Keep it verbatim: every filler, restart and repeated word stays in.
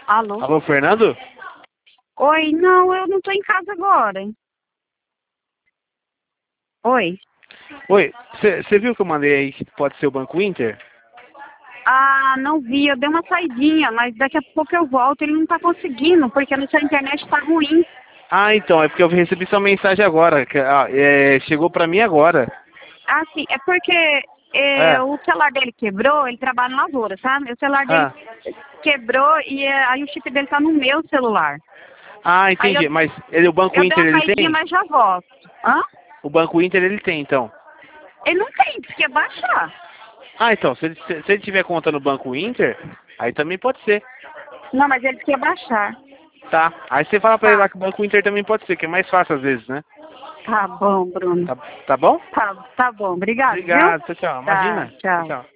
Alô? Alô, Fernando? Oi, não, eu não tô em casa agora. Oi? Oi, você viu que eu mandei aí que pode ser o Banco Inter? Ah, não vi, eu dei uma saidinha, mas daqui a pouco eu volto. Ele não tá conseguindo, porque a sua internet tá ruim. Ah, então, é porque eu recebi sua mensagem agora. Que, ah, é, chegou pra mim agora. Ah, sim, é porque é, É. o celular dele quebrou, ele trabalha na lavoura, sabe? O celular dele Ah, quebrou e é, aí o chip dele tá no meu celular. ah Aí eu, entendi. Mas ele, o Banco eu dei Inter uma ele saidinha, tem? mas já volto. Hã? O Banco Inter ele tem, então. Ele não tem, porque baixar. Ah, então, se ele, se, se ele tiver conta no Banco Inter, aí também pode ser. Não, mas ele quer baixar. Tá. Aí você fala pra ele Tá, lá que o Banco Inter também pode ser, que é mais fácil às vezes, né? tá bom, Bruno. Tá, tá bom? Tá, tá bom, obrigado, viu? Obrigado, tchau, tchau. Tá, Imagina. Tchau, tchau. tchau.